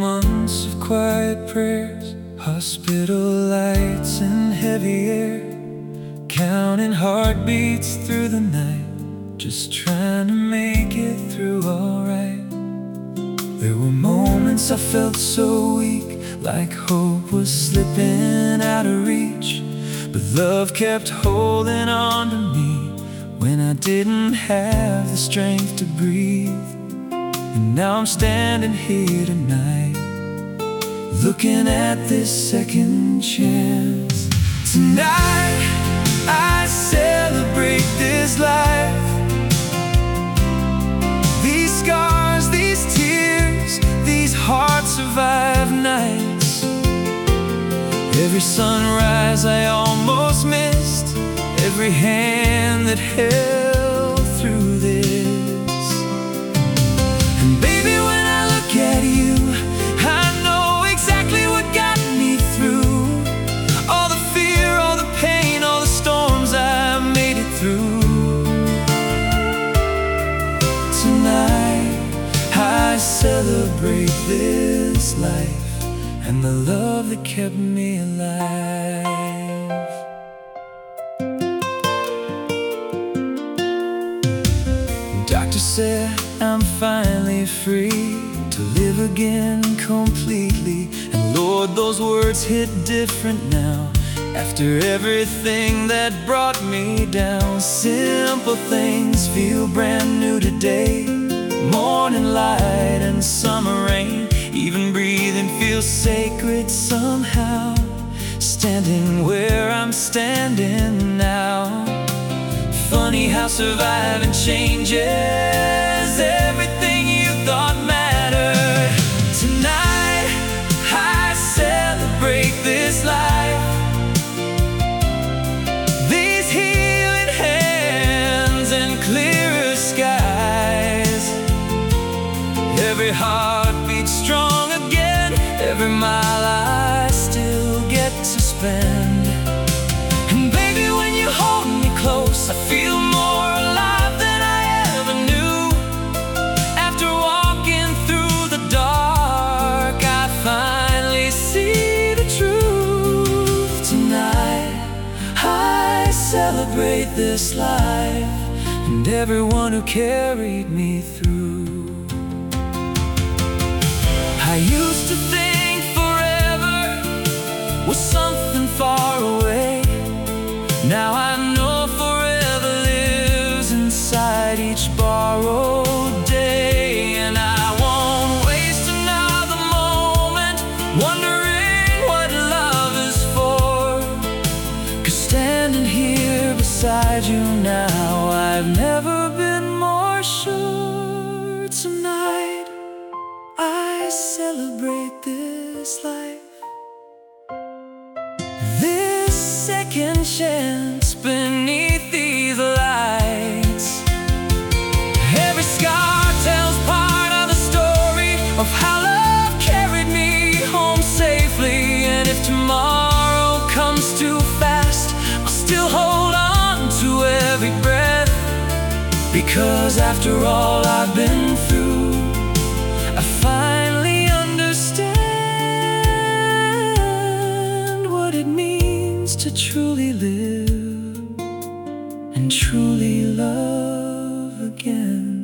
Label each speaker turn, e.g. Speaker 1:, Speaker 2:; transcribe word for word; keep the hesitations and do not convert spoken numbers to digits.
Speaker 1: months of quiet prayers, hospital lights and heavy air, counting heartbeats through the night, just trying to make it through alright. There were moments I felt so weak, like hope was slipping out of reach, but love kept holding on to me when I didn't have the strength to breathe. And now I'm standing here tonight, looking at this second chance. Tonight I celebrate this life, these scars, these tears, these heart-survived nights. Every sunrise I almost missed, every hand that held through this. And baby, when I look at you, I know exactly what got me through. All the fear, all the pain, all the storms, I made it through. Tonight I celebrate this life and the love that kept me alive. Doctor said I'm finally free to live again completely. And Lord, those words hit different now, after everything that brought me down. Simple things feel brand new today, morning light and summer rain. Even breathing feels sacred somehow, standing where I'm standing now. Funny how surviving changes everything you thought mattered. Tonight I celebrate this life, these healing hands and clearer skies. Every heartbeat strong again, every mile I still get to spend. And baby, when you hold me close, I feel more alive than I ever knew. After walking through the dark, I finally see the truth. Tonight I celebrate this life and everyone who carried me through. I used to think forever was something far away. Now I know forever lives inside each borrowed day. And I won't waste another moment wondering what love is for, 'cause standing here beside you now, I've never been more sure. Tonight I celebrate this life, this second chance beneath these lights. Every scar tells part of the story of how love carried me home safely. And if tomorrow comes too fast, I'll still hold on to every breath, because after all I've been through, I finally understand what it means to truly live and truly love again.